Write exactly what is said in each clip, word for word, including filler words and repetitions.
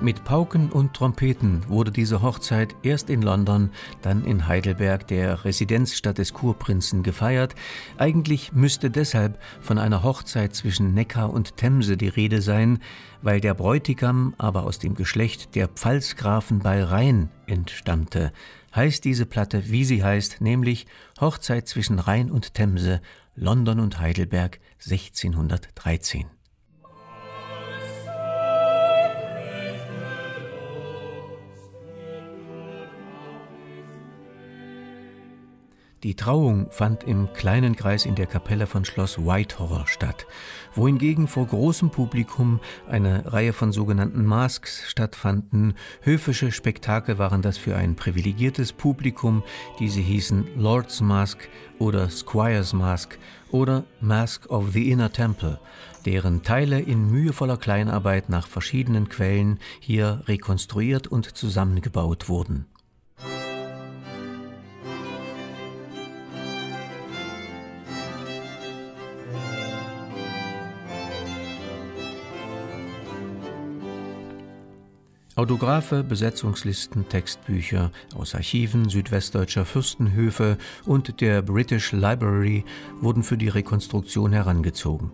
Mit Pauken und Trompeten wurde diese Hochzeit erst in London, dann in Heidelberg, der Residenzstadt des Kurprinzen, gefeiert. Eigentlich müsste deshalb von einer Hochzeit zwischen Neckar und Themse die Rede sein, weil der Bräutigam aber aus dem Geschlecht der Pfalzgrafen bei Rhein entstammte. Heißt diese Platte, wie sie heißt, nämlich Hochzeit zwischen Rhein und Themse, London und Heidelberg sechzehnhundertdreizehn. Die Trauung fand im kleinen Kreis in der Kapelle von Schloss Whitehall statt, wohingegen vor großem Publikum eine Reihe von sogenannten Masks stattfanden. Höfische Spektakel waren das für ein privilegiertes Publikum, diese hießen Lord's Mask oder Squire's Mask oder Mask of the Inner Temple, deren Teile in mühevoller Kleinarbeit nach verschiedenen Quellen hier rekonstruiert und zusammengebaut wurden. Autographe, Besetzungslisten, Textbücher aus Archiven südwestdeutscher Fürstenhöfe und der British Library wurden für die Rekonstruktion herangezogen.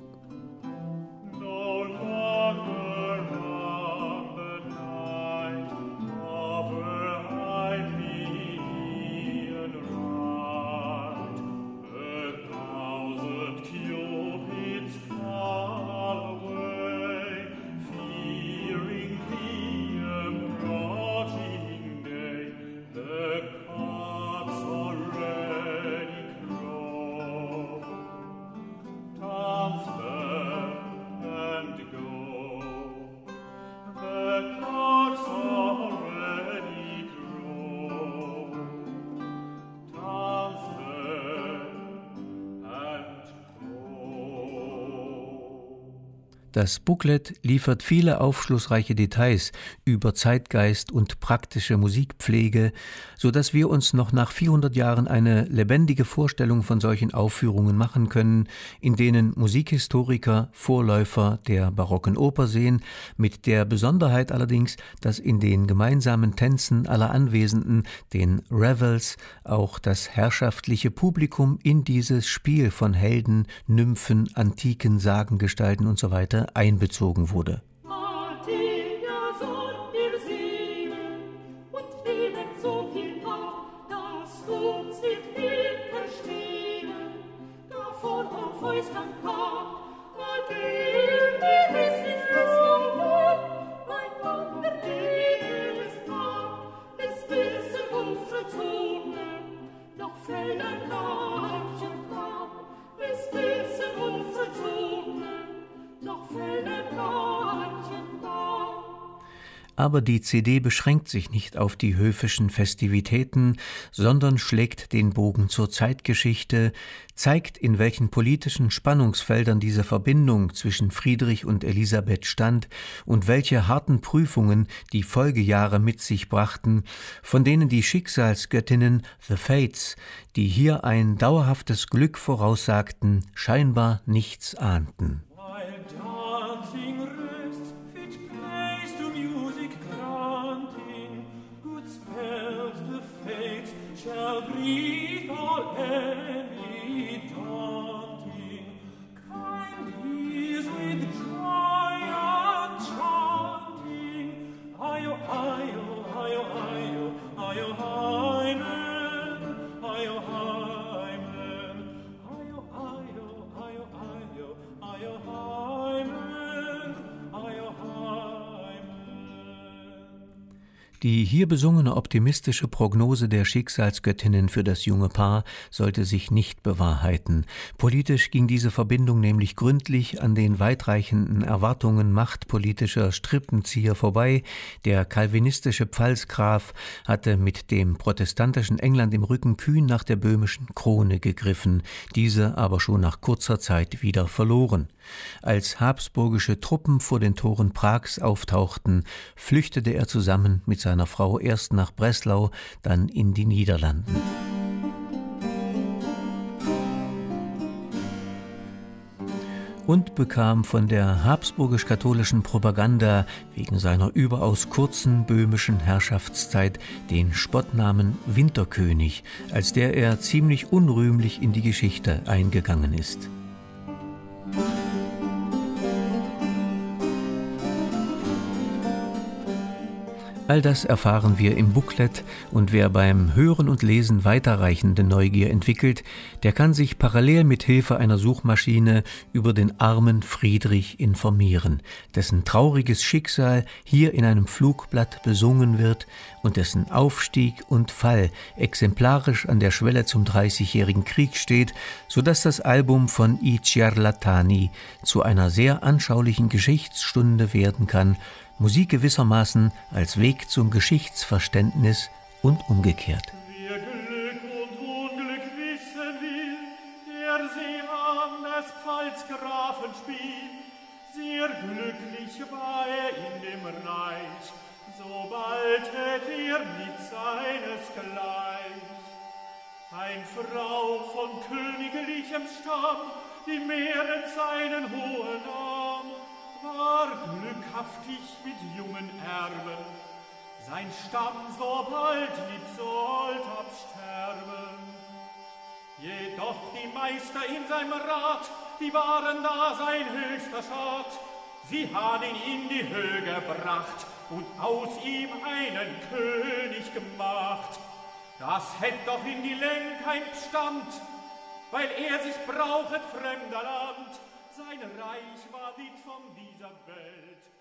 Das Booklet liefert viele aufschlussreiche Details über Zeitgeist und praktische Musikpflege, sodass wir uns noch nach vierhundert Jahren eine lebendige Vorstellung von solchen Aufführungen machen können, in denen Musikhistoriker Vorläufer der barocken Oper sehen, mit der Besonderheit allerdings, dass in den gemeinsamen Tänzen aller Anwesenden, den Revels, auch das herrschaftliche Publikum in dieses Spiel von Helden, Nymphen, antiken Sagengestalten usw. einbezogen wurde. Aber die C D beschränkt sich nicht auf die höfischen Festivitäten, sondern schlägt den Bogen zur Zeitgeschichte, zeigt, in welchen politischen Spannungsfeldern diese Verbindung zwischen Friedrich und Elisabeth stand und welche harten Prüfungen die Folgejahre mit sich brachten, von denen die Schicksalsgöttinnen, the Fates, die hier ein dauerhaftes Glück voraussagten, scheinbar nichts ahnten. Die hier besungene optimistische Prognose der Schicksalsgöttinnen für das junge Paar sollte sich nicht bewahrheiten. Politisch ging diese Verbindung nämlich gründlich an den weitreichenden Erwartungen machtpolitischer Strippenzieher vorbei. Der calvinistische Pfalzgraf hatte mit dem protestantischen England im Rücken kühn nach der böhmischen Krone gegriffen, diese aber schon nach kurzer Zeit wieder verloren. Als habsburgische Truppen vor den Toren Prags auftauchten, flüchtete er zusammen mit seiner Frau erst nach Breslau, dann in die Niederlanden. und bekam von der habsburgisch-katholischen Propaganda wegen seiner überaus kurzen böhmischen Herrschaftszeit den Spottnamen Winterkönig, als der er ziemlich unrühmlich in die Geschichte eingegangen ist. All das erfahren wir im Booklet, und wer beim Hören und Lesen weiterreichende Neugier entwickelt, der kann sich parallel mit Hilfe einer Suchmaschine über den armen Friedrich informieren, dessen trauriges Schicksal hier in einem Flugblatt besungen wird und dessen Aufstieg und Fall exemplarisch an der Schwelle zum Dreißigjährigen Krieg steht, sodass das Album von I Ciarlatani zu einer sehr anschaulichen Geschichtsstunde werden kann, Musik gewissermaßen als Weg zum Geschichtsverständnis und umgekehrt. Wer Glück und Unglück wissen will, der sehe an des Pfalzgrafen Spiel. Sehr glücklich war er in dem Reich, sobald hätt er mit seinesgleich. Ein Frau von königlichem Stamm, die mehren seinen hohen Arm, war glückhaftig mit jungen Erben, sein Stamm so bald mit sollt absterben. Jedoch die Meister in seinem Rat, die waren da sein höchster Schad, sie han ihn in die Höhe gebracht und aus ihm einen König gemacht. Das hätt doch in die Länge kein Bestand, weil er sich brauchet fremder Land. Sein Reich war nicht von dieser Welt.